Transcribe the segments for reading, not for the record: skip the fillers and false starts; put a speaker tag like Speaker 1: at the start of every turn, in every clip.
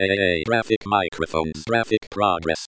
Speaker 1: AA. Graphic microphones. Graphic progress.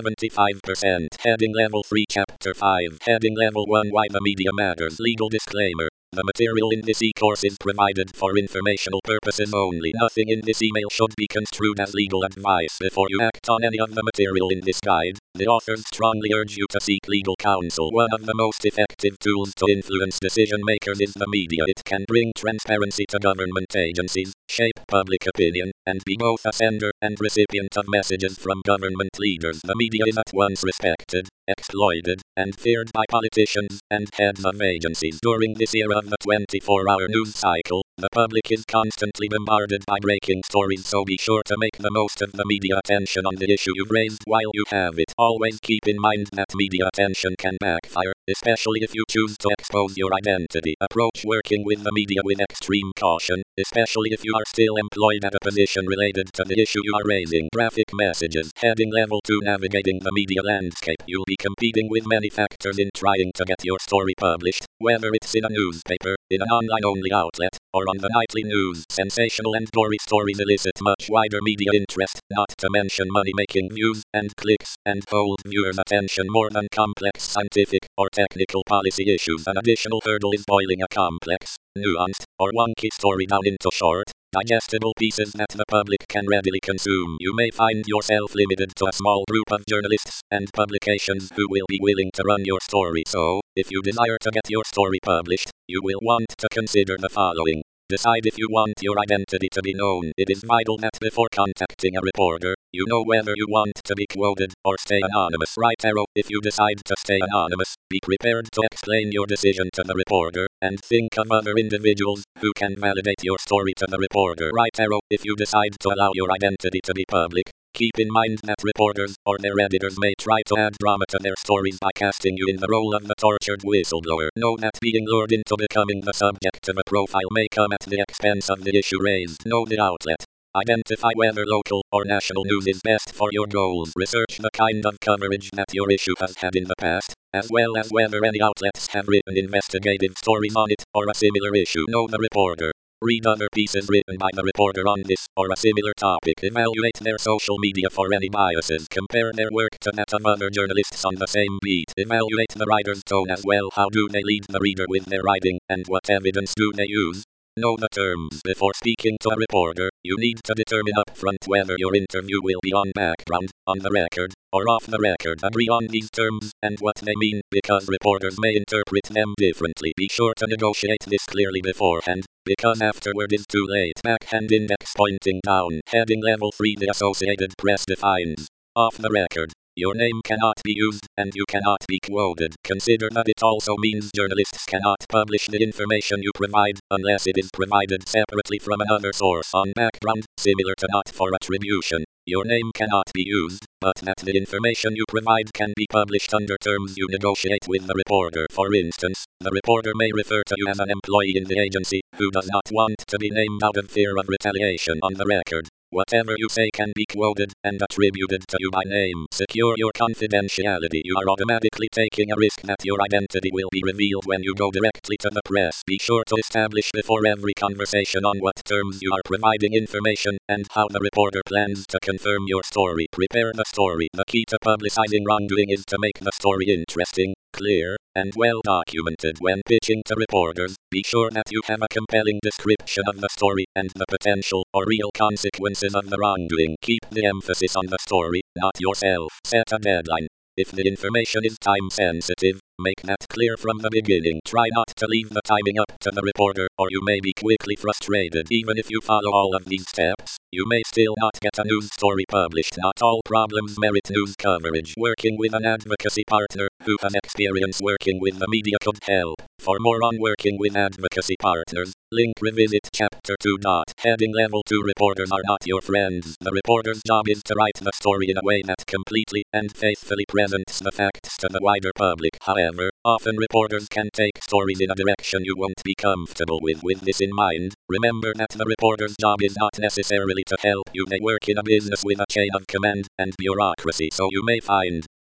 Speaker 1: 75%. Heading Level 3 Chapter 5. Heading Level 1 Why the Media Matters. Legal disclaimer. The material in this e-course is provided for informational purposes only. Nothing in this email should be construed as legal advice. Before you act on any of the material in this guide, the authors strongly urge you to seek legal counsel. One of the most effective tools to influence decision makers is the media. It can bring transparency to government agencies, shape public opinion, and be both a sender and recipient of messages from government leaders. The media is at once respected, exploited, and feared by politicians and heads of agencies. During this era of the 24-hour news cycle, the public is constantly bombarded by breaking stories, so be sure to make the most of the media attention on the issue you've raised while you have it. Always keep in mind that media attention can backfire, especially if you choose to expose your identity. Approach working with the media with extreme caution, especially if you are still employed at a position related to the issue you are raising. Graphic messages. Heading Level 2 Navigating the media landscape. You'll be competing with many factors in trying to get your story published, whether it's in a newspaper, in an online-only outlet, or on the nightly news. Sensational and gory stories elicit much wider media interest, not to mention money-making views and clicks, and hold viewers' attention more than complex scientific or technical policy issues. An additional hurdle is boiling a complex, nuanced, or wonky story down into short, digestible pieces that the public can readily consume. You may find yourself limited to a small group of journalists and publications who will be willing to run your story. So, if you desire to get your story published, you will want to consider the following. Decide if you want your identity to be known. It is vital that before contacting a reporter, you know whether you want to be quoted or stay anonymous. Right arrow. If you decide to stay anonymous, be prepared to explain your decision to the reporter, and think of other individuals who can validate your story to the reporter. Right arrow. If you decide to allow your identity to be public, keep in mind that reporters or their editors may try to add drama to their stories by casting you in the role of the tortured whistleblower. Know that being lured into becoming the subject of a profile may come at the expense of the issue raised. Know the outlet. Identify whether local or national news is best for your goals. Research the kind of coverage that your issue has had in the past, as well as whether any outlets have written investigative stories on it or a similar issue. Know the reporter. Read other pieces written by the reporter on this or a similar topic. Evaluate their social media for any biases. Compare their work to that of other journalists on the same beat. Evaluate the writer's tone as well. How do they lead the reader with their writing, and what evidence do they use? Know the terms. Before speaking to a reporter, you need to determine upfront whether your interview will be on background, on the record, or off the record. Agree on these terms and what they mean, because reporters may interpret them differently. Be sure to negotiate this clearly beforehand, because afterward is too late. Backhand index pointing down. Heading Level 3 The Associated Press defines. Off the record. Your name cannot be used, and you cannot be quoted. Consider that it also means journalists cannot publish the information you provide, unless it is provided separately from another source. On background, similar to not for attribution, your name cannot be used, but that the information you provide can be published under terms you negotiate with the reporter. For instance, the reporter may refer to you as an employee in the agency, who does not want to be named out of fear of retaliation. On the record, whatever you say can be quoted and attributed to you by name. Secure your confidentiality. You are automatically taking a risk that your identity will be revealed when you go directly to the press. Be sure to establish before every conversation on what terms you are providing information and how the reporter plans to confirm your story. Prepare the story. The key to publicizing wrongdoing is to make the story interesting, clear, and well documented. When pitching to reporters, be sure that you have a compelling description of the story and the potential or real consequences of the wrongdoing. Keep the emphasis on the story, not yourself. Set a deadline. If the information is time sensitive, make that clear from the beginning. Try not to leave the timing up to the reporter, or you may be quickly frustrated. Even if you follow all of these steps, you may still not get a news story published. Not all problems merit news coverage. Working with an advocacy partner who has experience working with the media could help. For more on working with advocacy partners, link revisit Chapter 2. Heading Level 2 Reporters are not your friends. The reporter's job is to write the story in a way that completely and faithfully presents the facts to the wider public. However, often reporters can take stories in a direction you won't be comfortable with. With this in mind, remember that the reporter's job is not necessarily to help you. They work in a business with a chain of command and bureaucracy, so you may find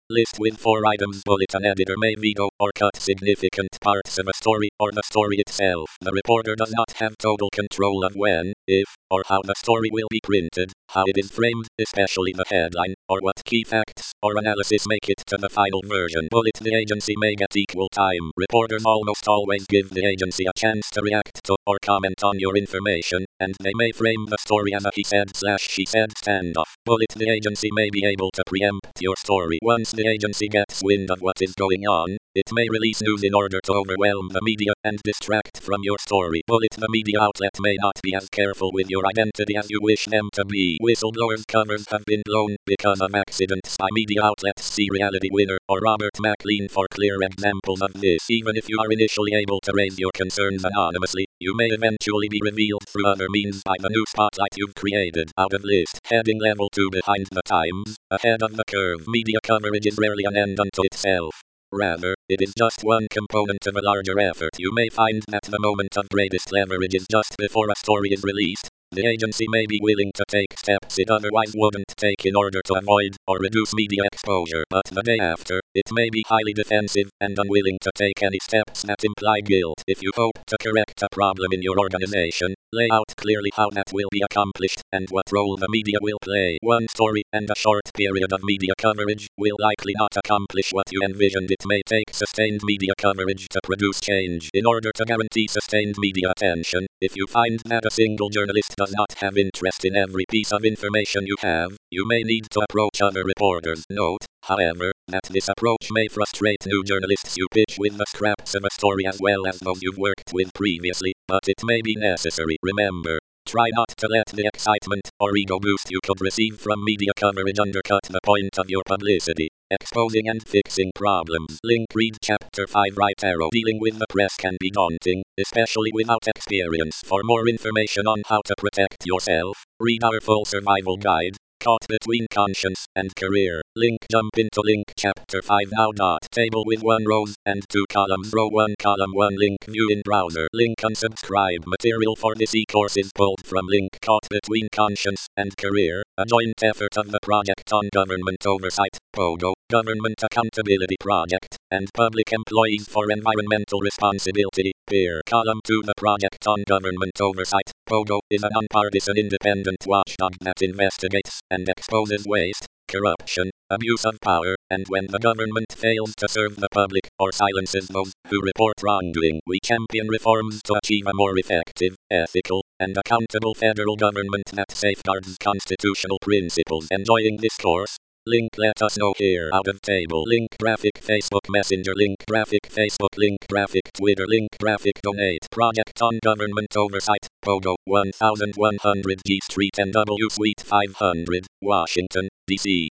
Speaker 1: List with 4 items. Bulletin editor may veto or cut significant parts of a story or the story itself. The reporter does not have total control of when, if, or how the story will be printed, how it is framed, especially the headline, or what key facts or analysis make it to the final version. Bullet. The agency may get equal time. Reporters almost always give the agency a chance to react to or comment on your information, and they may frame the story as a he said/she said standoff. Bullet. The agency may be able to preempt your story. Once the agency gets wind of what is going on, it may release news in order to overwhelm the media and distract from your story. Bullet. The media outlet may not be as careful with your identity as you wish them to be. Whistleblowers' covers have been blown because of accidents by media outlets. See Reality Winner or Robert McLean for clear examples of this. Even if you are initially able to raise your concerns anonymously, you may eventually be revealed through other means by the new spotlight you've created. Out of list. Heading level 2. Behind the times, ahead of the curve. Media coverage is rarely an end unto itself. Rather, it is just one component of a larger effort. You may find that the moment of greatest leverage is just before a story is released. The agency may be willing to take steps it otherwise wouldn't take in order to avoid or reduce media exposure, but the day after, it may be highly defensive and unwilling to take any steps that imply guilt. If you hope to correct a problem in your organization, lay out clearly how that will be accomplished and what role the media will play. One story and a short period of media coverage will likely not accomplish what you envisioned. It may take sustained media coverage to produce change. In order to guarantee sustained media attention, if you find that a single journalist does not have interest in every piece of information you have, you may need to approach other reporters. Note, however, that this approach may frustrate new journalists you pitch with the scraps of a story as well as those you've worked with previously, but it may be necessary. Remember, try not to let the excitement or ego boost you could receive from media coverage undercut the point of your publicity. Exposing and fixing problems. Link. Read Chapter 5. Right arrow. Dealing with the press can be daunting, especially without experience. For more information on how to protect yourself, read our full survival guide, Caught Between Conscience and Career. Link. Jump into Link Chapter 5 now. Table with 1 rows and 2 columns. Row 1 column 1. Link. View in browser. Link. Unsubscribe. Material for this e-course is pulled from Link. Caught Between Conscience and Career, a joint effort of the Project on Government Oversight, POGO, Government Accountability Project, and Public Employees for Environmental Responsibility, PEER. Column 2. The Project on Government Oversight, POGO, is a nonpartisan independent watchdog that investigates and exposes waste, corruption, abuse of power, and when the government fails to serve the public or silences those who report wrongdoing. We champion reforms to achieve a more effective, ethical, and accountable federal government that safeguards constitutional principles. Enjoying this course? Link. Let us know here. Out of table. Link. Graphic Facebook Messenger. Link. Graphic Facebook. Link. Graphic Twitter. Link. Graphic Donate. Project on Government Oversight, POGO, 1100 G Street NW Suite 500, Washington, D.C.